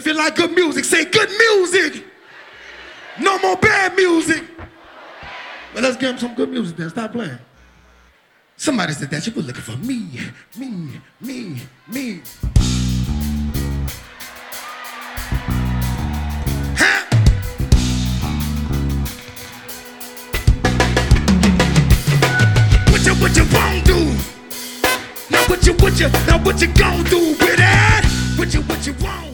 If you like good music, say good music. No more bad music. But let's give him some good music then. Stop playing. Somebody said that you were looking for me. Huh? What you won't do? Now what you gon' do with that? What you won't?